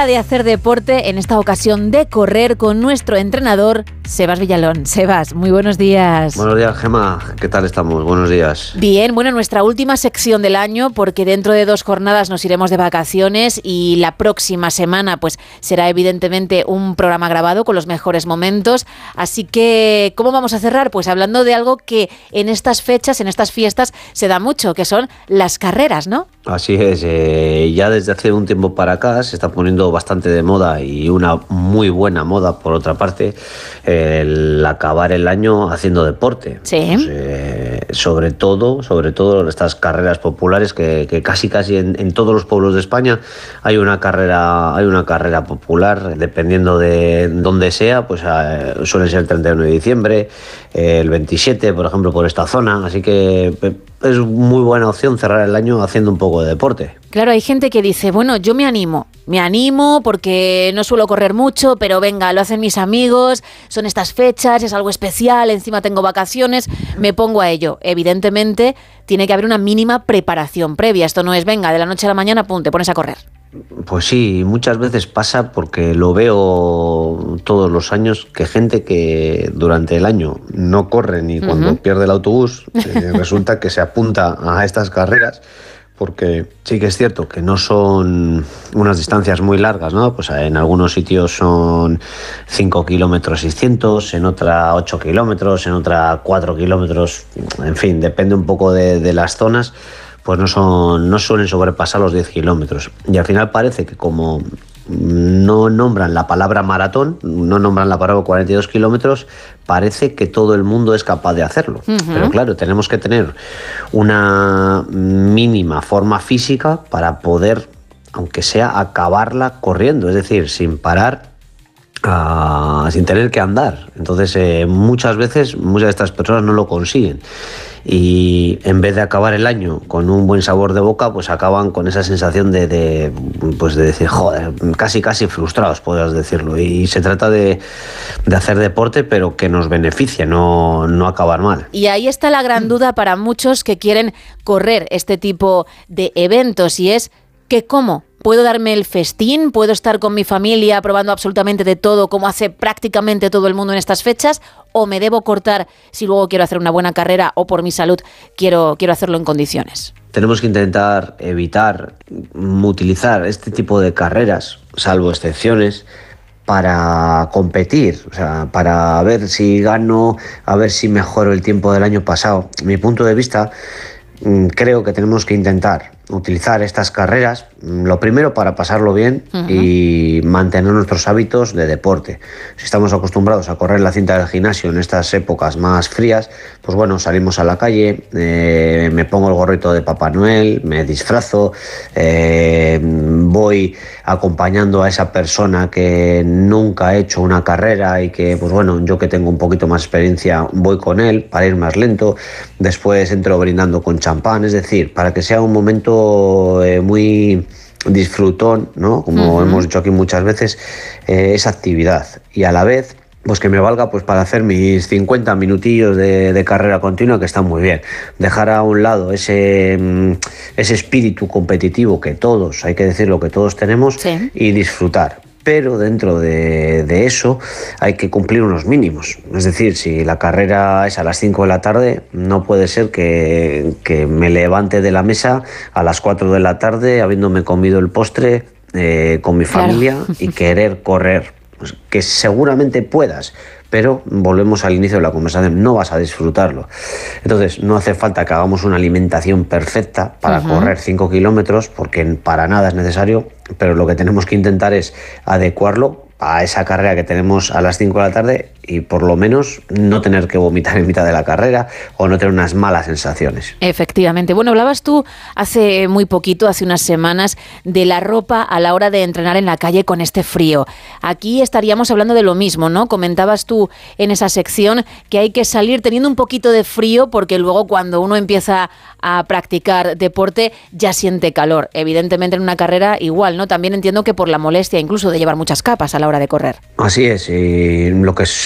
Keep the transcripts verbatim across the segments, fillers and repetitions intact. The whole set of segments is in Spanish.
hora de hacer deporte, en esta ocasión de correr con nuestro entrenador, Sebas Villalón. Sebas, muy buenos días. Buenos días, Gemma. ¿Qué tal estamos? Buenos días. Bien, bueno, nuestra última sección del año, porque dentro de dos jornadas nos iremos de vacaciones y la próxima semana pues será evidentemente un programa grabado con los mejores momentos. Así que, ¿cómo vamos a cerrar? Pues hablando de algo que en estas fechas, en estas fiestas, se da mucho, que son las carreras, ¿no? Así es, eh, ya desde hace un tiempo para acá se está poniendo bastante de moda y una muy buena moda, por otra parte, el acabar el año haciendo deporte. Sí. Pues, eh, sobre todo, sobre todo estas carreras populares que, que casi casi en, en todos los pueblos de España hay una carrera, hay una carrera popular, dependiendo de dónde sea, pues eh, suele ser el treinta y uno de diciembre, eh, el veintisiete, por ejemplo, por esta zona, así que eh, es muy buena opción cerrar el año haciendo un poco de deporte. Claro, hay gente que dice, bueno, yo me animo, me animo porque no suelo correr mucho, pero venga, lo hacen mis amigos, son estas fechas, es algo especial, encima tengo vacaciones, me pongo a ello. Evidentemente, tiene que haber una mínima preparación previa, esto no es, venga, de la noche a la mañana, pum, te pones a correr. Pues sí, muchas veces pasa porque lo veo todos los años que gente que durante el año no corre ni cuando uh-huh. pierde el autobús, eh, resulta que se apunta a estas carreras, porque sí que es cierto que no son unas distancias muy largas, ¿no? Pues en algunos sitios son cinco kilómetros seiscientos, en otra ocho kilómetros, en otra cuatro kilómetros, en fin, depende un poco de, de las zonas, pues no son, no suelen sobrepasar los diez kilómetros. Y al final parece que como no nombran la palabra maratón, no nombran la palabra cuarenta y dos kilómetros, parece que todo el mundo es capaz de hacerlo. Uh-huh. Pero claro, tenemos que tener una mínima forma física para poder, aunque sea, acabarla corriendo, es decir, sin parar, uh, sin tener que andar. Entonces, eh, muchas veces, muchas de estas personas no lo consiguen. Y en vez de acabar el año con un buen sabor de boca, pues acaban con esa sensación de, de pues de decir, joder, casi casi frustrados, podrías decirlo. Y se trata de, de hacer deporte, pero que nos beneficie, no, no acabar mal. Y ahí está la gran duda para muchos que quieren correr este tipo de eventos, y es que ¿cómo? ¿Puedo darme el festín? ¿Puedo estar con mi familia probando absolutamente de todo, como hace prácticamente todo el mundo en estas fechas? ¿O me debo cortar si luego quiero hacer una buena carrera o por mi salud quiero, quiero hacerlo en condiciones? Tenemos que intentar evitar utilizar este tipo de carreras, salvo excepciones, para competir, o sea, para ver si gano, a ver si mejoro el tiempo del año pasado. Mi punto de vista, creo que tenemos que intentar utilizar estas carreras, lo primero para pasarlo bien uh-huh. y mantener nuestros hábitos de deporte. Si estamos acostumbrados a correr la cinta del gimnasio en estas épocas más frías, pues bueno, salimos a la calle, eh, me pongo el gorrito de Papá Noel, me disfrazo, eh, voy acompañando a esa persona que nunca ha hecho una carrera y que, pues bueno, yo que tengo un poquito más experiencia, voy con él para ir más lento, después entro brindando con champán, es decir, para que sea un momento eh, muy disfrutón, ¿no? Como uh-huh. hemos dicho aquí muchas veces, eh, esa actividad, y a la vez pues que me valga pues para hacer mis cincuenta minutillos de, de carrera continua, que está muy bien. Dejar a un lado ese, ese espíritu competitivo que todos, hay que decirlo, que todos tenemos, sí. y disfrutar. Pero dentro de, de eso hay que cumplir unos mínimos. Es decir, si la carrera es a las cinco de la tarde, no puede ser que, que me levante de la mesa a las cuatro de la tarde, habiéndome comido el postre eh, con mi familia, claro. y querer correr. Pues que seguramente puedas, pero volvemos al inicio de la conversación, no vas a disfrutarlo. Entonces, no hace falta que hagamos una alimentación perfecta para uh-huh. correr cinco kilómetros, porque para nada es necesario, pero lo que tenemos que intentar es adecuarlo a esa carrera que tenemos a las cinco de la tarde y por lo menos no tener que vomitar en mitad de la carrera o no tener unas malas sensaciones. Efectivamente. Bueno, hablabas tú hace muy poquito, hace unas semanas, de la ropa a la hora de entrenar en la calle con este frío. Aquí estaríamos hablando de lo mismo, ¿no? Comentabas tú en esa sección que hay que salir teniendo un poquito de frío porque luego cuando uno empieza a practicar deporte ya siente calor. Evidentemente en una carrera igual, ¿no? También entiendo que por la molestia incluso de llevar muchas capas a la hora de correr. Así es, y lo que se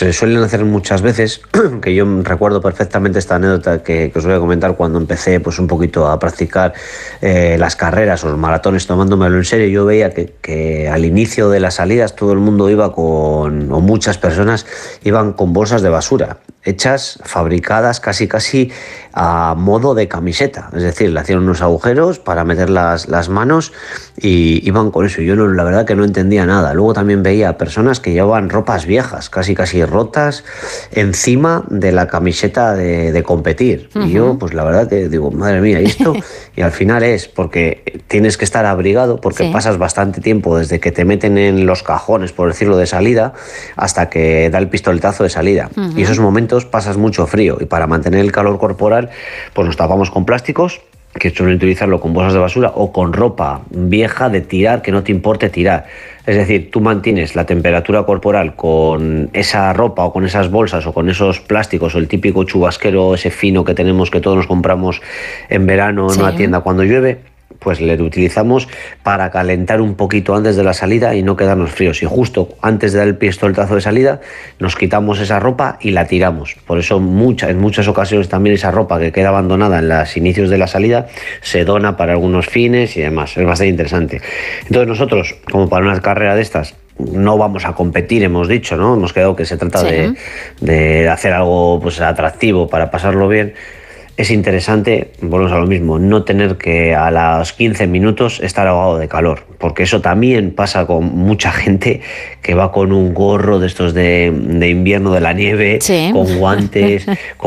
se suelen hacer muchas veces, que yo recuerdo perfectamente esta anécdota que, que os voy a comentar cuando empecé pues un poquito a practicar eh, las carreras o los maratones tomándomelo en serio. Yo veía que, que al inicio de las salidas todo el mundo iba con, o muchas personas iban con bolsas de basura, hechas, fabricadas casi casi a modo de camiseta, es decir, le hacían unos agujeros para meter las, las manos y iban con eso. Yo no, la verdad que no entendía nada. Luego también veía personas que llevaban ropas viejas, casi casi rotas, encima de la camiseta de, de competir. Uh-huh. Y yo, pues la verdad que digo, madre mía, ¿y esto? Y al final es porque tienes que estar abrigado, porque sí. pasas bastante tiempo desde que te meten en los cajones, por decirlo, de salida, hasta que da el pistoletazo de salida. Uh-huh. Y esos momentos pasas mucho frío, y para mantener el calor corporal, pues nos tapamos con plásticos, que suelen utilizarlo con bolsas de basura o con ropa vieja de tirar, que no te importe tirar. Es decir, tú mantienes la temperatura corporal con esa ropa o con esas bolsas o con esos plásticos o el típico chubasquero ese fino que tenemos, que todos nos compramos en verano sí. en una tienda cuando llueve, pues le utilizamos para calentar un poquito antes de la salida y no quedarnos fríos. Y justo antes de dar el pistoletazo de salida nos quitamos esa ropa y la tiramos. Por eso mucha, en muchas ocasiones también esa ropa que queda abandonada en los inicios de la salida se dona para algunos fines y demás. Es bastante interesante. Entonces nosotros, como para una carrera de estas, no vamos a competir, hemos dicho, ¿no? Hemos quedado que se trata sí. de, de hacer algo pues atractivo para pasarlo bien. Es interesante, volvemos a lo mismo, no tener que a los quince minutos estar ahogado de calor, porque eso también pasa con mucha gente que va con un gorro de estos de, de invierno de la nieve, sí. con guantes,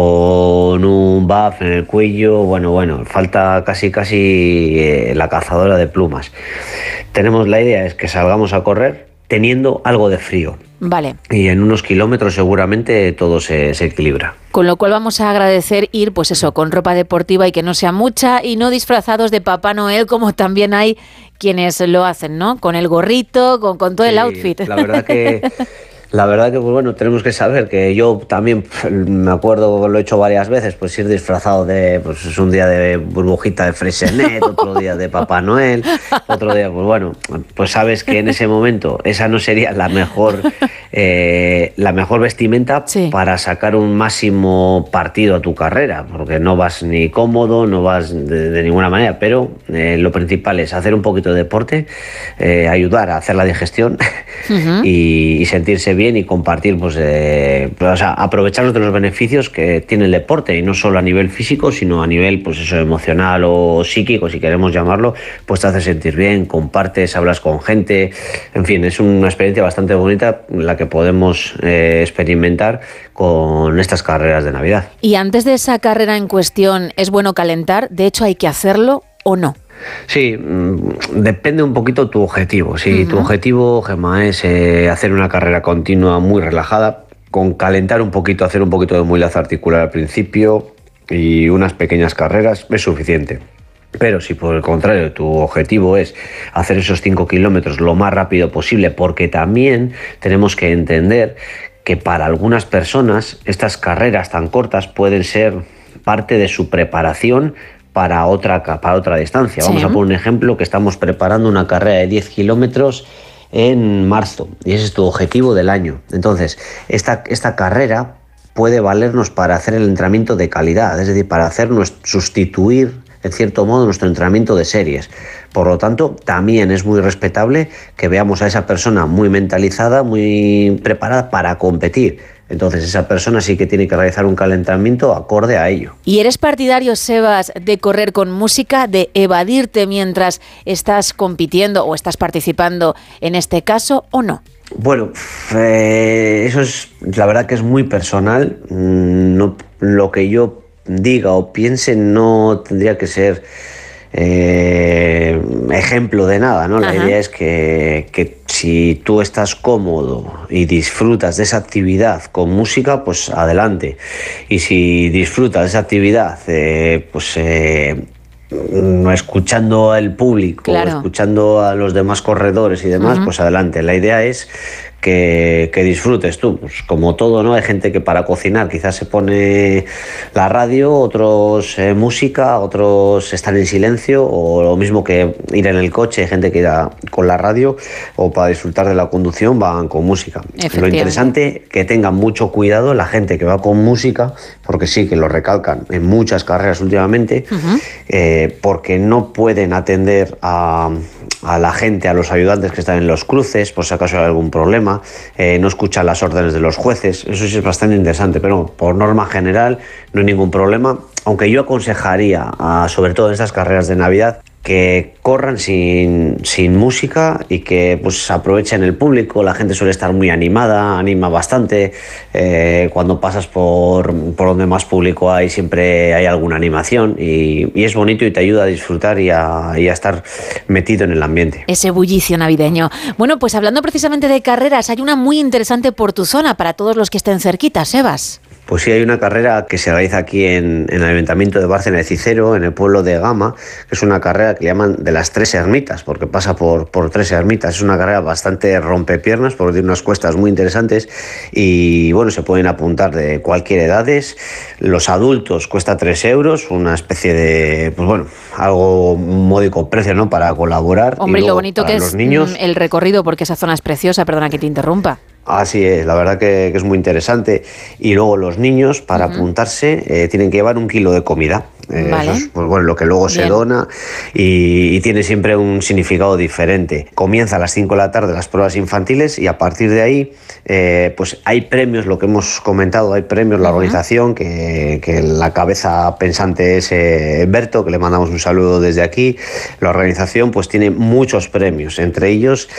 con un buff en el cuello, bueno, bueno, falta casi casi eh, la cazadora de plumas. Tenemos la idea es que salgamos a correr teniendo algo de frío. Vale. Y en unos kilómetros seguramente todo se, se equilibra. Con lo cual vamos a agradecer ir, pues eso, con ropa deportiva y que no sea mucha y no disfrazados de Papá Noel, como también hay quienes lo hacen, ¿no? Con el gorrito, con, con todo sí, el outfit. La verdad que... La verdad que, pues bueno, tenemos que saber que yo también me acuerdo, lo he hecho varias veces, pues ir disfrazado de, pues es un día de burbujita de Freixenet, otro día de Papá Noel, otro día, pues bueno, pues sabes que en ese momento esa no sería la mejor, eh, la mejor vestimenta sí. para sacar un máximo partido a tu carrera, porque no vas ni cómodo, no vas de, de ninguna manera, pero eh, lo principal es hacer un poquito de deporte, eh, ayudar a hacer la digestión uh-huh. y, y sentirse bien y compartir, pues, eh, o sea, aprovecharnos de los beneficios que tiene el deporte, y no solo a nivel físico, sino a nivel, pues eso, emocional o psíquico, si queremos llamarlo, pues te hace sentir bien, compartes, hablas con gente, en fin, es una experiencia bastante bonita la que podemos eh, experimentar con estas carreras de Navidad. Y antes de esa carrera en cuestión, ¿es bueno calentar? De hecho, ¿hay que hacerlo o no? Sí, depende un poquito tu objetivo. Si uh-huh. tu objetivo, Gemma, es eh, hacer una carrera continua muy relajada, con calentar un poquito, hacer un poquito de muelaza articular al principio y unas pequeñas carreras es suficiente. Pero si por el contrario tu objetivo es hacer esos cinco kilómetros lo más rápido posible, porque también tenemos que entender que para algunas personas estas carreras tan cortas pueden ser parte de su preparación para otra, para otra distancia. Vamos sí. a poner un ejemplo, que estamos preparando una carrera de diez kilómetros en marzo y ese es tu objetivo del año. Entonces, esta, esta carrera puede valernos para hacer el entrenamiento de calidad, es decir, para hacernos sustituir, en cierto modo, nuestro entrenamiento de series. Por lo tanto, también es muy respetable que veamos a esa persona muy mentalizada, muy preparada para competir. Entonces esa persona sí que tiene que realizar un calentamiento acorde a ello. ¿Y eres partidario, Sebas, de correr con música, de evadirte mientras estás compitiendo o estás participando en este caso, o no? Bueno, eh, eso es, la verdad que es muy personal. No, lo que yo diga o piense no tendría que ser eh, ejemplo de nada, ¿no? La Ajá. idea es que, que si tú estás cómodo y disfrutas de esa actividad con música, pues adelante. Y si disfrutas de esa actividad, eh, pues eh, escuchando al público, claro. escuchando a los demás corredores y demás, uh-huh. pues adelante. La idea es que, que disfrutes tú. Pues como todo, ¿no? Hay gente que para cocinar quizás se pone la radio, otros eh, música, otros están en silencio, o lo mismo que ir en el coche, hay gente que irá con la radio, o para disfrutar de la conducción van con música. Lo interesante que tengan mucho cuidado la gente que va con música, porque sí que lo recalcan en muchas carreras últimamente, uh-huh. eh, porque no pueden atender a, a la gente, a los ayudantes que están en los cruces, por si acaso hay algún problema, eh, no escuchan las órdenes de los jueces. Eso sí es bastante interesante, pero por norma general no hay ningún problema, aunque yo aconsejaría, a, sobre todo en estas carreras de Navidad, que corran sin, sin música y que pues aprovechen el público. La gente suele estar muy animada, anima bastante. Eh, cuando pasas por, por donde más público hay, siempre hay alguna animación y, y es bonito y te ayuda a disfrutar y a, y a estar metido en el ambiente. Ese bullicio navideño. Bueno, pues hablando precisamente de carreras, hay una muy interesante por tu zona para todos los que estén cerquita, Sebas. Pues sí, hay una carrera que se realiza aquí en, en el Ayuntamiento de Bárcena de Cicero, en el pueblo de Gama, que es una carrera que le llaman de las tres ermitas, porque pasa por, por tres ermitas. Es una carrera bastante rompepiernas, porque tiene unas cuestas muy interesantes y, bueno, se pueden apuntar de cualquier edades. Los adultos cuesta tres euros, una especie de, pues bueno, algo módico precio, ¿no?, para colaborar. Hombre, y, y lo bonito que es niños, el recorrido, porque esa zona es preciosa, perdona que te interrumpa. Así es, la verdad que, que es muy interesante. Y luego los niños, para uh-huh. apuntarse, eh, tienen que llevar un kilo de comida. Eh, vale. Eso es, pues bueno, lo que luego Bien. se dona y, y tiene siempre un significado diferente. Comienza a las cinco de la tarde las pruebas infantiles y a partir de ahí eh, pues hay premios, lo que hemos comentado, hay premios, la uh-huh. organización, que, que la cabeza pensante es eh, Berto, que le mandamos un saludo desde aquí. La organización pues tiene muchos premios, entre ellos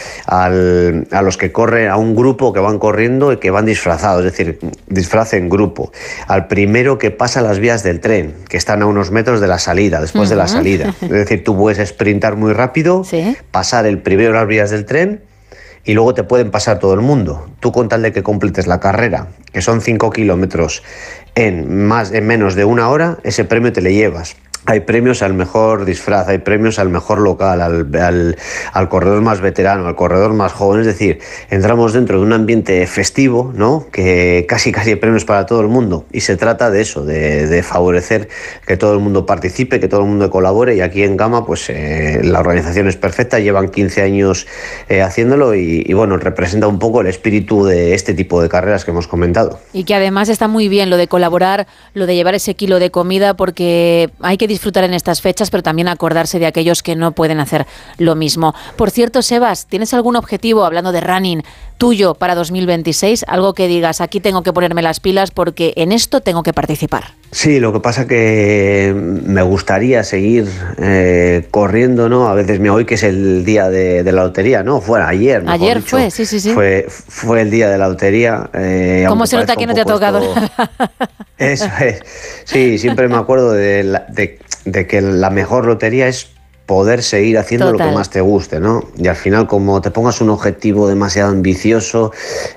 al, a los que corren, a un grupo que van corriendo y que van disfrazados, es decir, disfraz en grupo. Al primero que pasa las vías del tren, que están a unos metros de la salida, después uh-huh. de la salida. Es decir, tú puedes sprintar muy rápido, ¿sí?, pasar el primero las vías del tren y luego te pueden pasar todo el mundo. Tú, con tal de que completes la carrera, que son cinco kilómetros en, más, en menos de una hora, ese premio te le llevas. Hay premios al mejor disfraz, hay premios al mejor local, al, al, al corredor más veterano, al corredor más joven. Es decir, entramos dentro de un ambiente festivo, ¿no?, que casi casi hay premios para todo el mundo. Y se trata de eso, de, de favorecer que todo el mundo participe, que todo el mundo colabore. Y aquí en Gama, pues eh, la organización es perfecta, llevan quince años eh, haciéndolo y, y bueno, representa un poco el espíritu de este tipo de carreras que hemos comentado. Y que además está muy bien lo de colaborar, lo de llevar ese kilo de comida, porque hay que disfrutar en estas fechas, pero también acordarse de aquellos que no pueden hacer lo mismo. Por cierto, Sebas, ¿tienes algún objetivo, hablando de running, tuyo para dos mil veintiséis? Algo que digas, aquí tengo que ponerme las pilas porque en esto tengo que participar. Sí, lo que pasa que me gustaría seguir eh, corriendo, ¿no? A veces me hoy que es el día de, de la lotería, ¿no? Fue ayer, mejor Ayer dicho. fue, sí, sí, sí. Fue, fue el día de la lotería. Eh, ¿Cómo se nota que no te ha tocado? Esto... Eso es. Sí, siempre me acuerdo de, la, de, de que la mejor lotería es poder seguir haciendo Total. Lo que más te guste, ¿no? Y al final, como te pongas un objetivo demasiado ambicioso,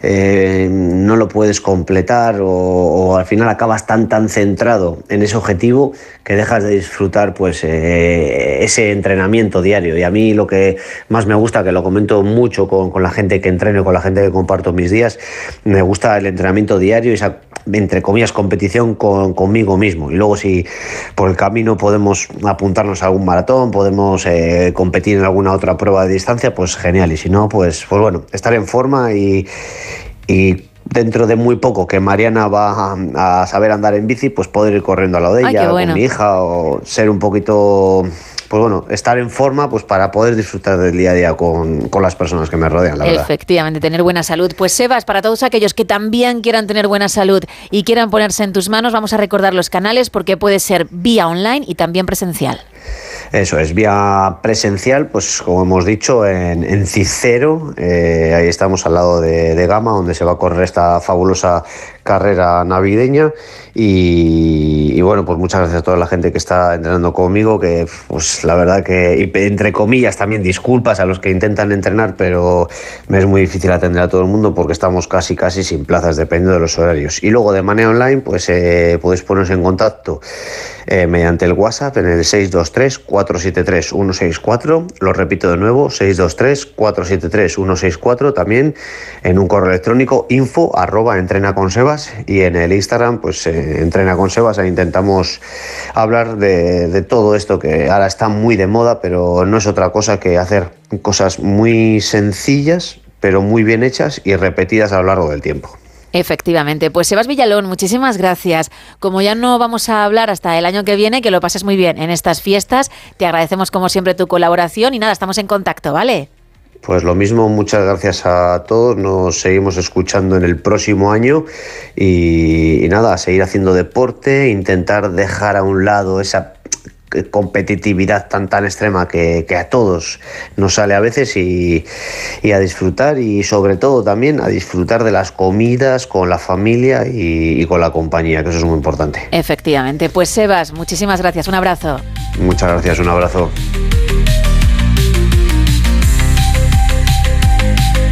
eh, no lo puedes completar o, o al final acabas tan tan centrado en ese objetivo que dejas de disfrutar pues eh, ese entrenamiento diario. Y a mí lo que más me gusta, que lo comento mucho con, con la gente que entreno, con la gente que comparto mis días, me gusta el entrenamiento diario y esa, entre comillas, competición con, conmigo mismo. Y luego, si por el camino podemos apuntarnos a algún maratón, podemos Eh, competir en alguna otra prueba de distancia, pues genial. Y si no, pues, pues bueno, estar en forma y, y dentro de muy poco que Mariana va a, a saber andar en bici, pues poder ir corriendo a lo de ella, Ay, bueno. con mi hija, o ser un poquito... Pues bueno, estar en forma pues para poder disfrutar del día a día con, con las personas que me rodean, la verdad. Efectivamente, tener buena salud. Pues Sebas, para todos aquellos que también quieran tener buena salud y quieran ponerse en tus manos, vamos a recordar los canales porque puede ser vía online y también presencial. Eso es, vía presencial, pues como hemos dicho, en, en Cicero, eh, ahí estamos al lado de, de Gama, donde se va a correr esta fabulosa carrera navideña. Y, y bueno, pues muchas gracias a toda la gente que está entrenando conmigo, que pues la verdad que, entre comillas, también disculpas a los que intentan entrenar, pero me es muy difícil atender a todo el mundo porque estamos casi casi sin plazas dependiendo de los horarios. Y luego de manera online, pues eh, podéis poneros en contacto eh, mediante el WhatsApp en el seis dos tres, cuatro siete tres, uno seis cuatro. Lo repito de nuevo, seis dos tres, cuatro siete tres, uno seis cuatro. También en un correo electrónico info arroba entrenaconsebas, y en el Instagram pues eh, entrenaconsebas. Ahí intentamos hablar de, de todo esto que ahora está muy de moda, pero no es otra cosa que hacer cosas muy sencillas pero muy bien hechas y repetidas a lo largo del tiempo. Efectivamente. Pues Sebas Villalón, muchísimas gracias. Como ya no vamos a hablar hasta el año que viene, que lo pases muy bien en estas fiestas, te agradecemos como siempre tu colaboración y nada, estamos en contacto, ¿vale? Pues lo mismo, muchas gracias a todos, nos seguimos escuchando en el próximo año y, y nada, a seguir haciendo deporte, intentar dejar a un lado esa competitividad tan tan extrema que, que a todos nos sale a veces y, y a disfrutar, y sobre todo también a disfrutar de las comidas con la familia y, y con la compañía, que eso es muy importante. Efectivamente. Pues Sebas, muchísimas gracias, un abrazo. Muchas gracias, un abrazo.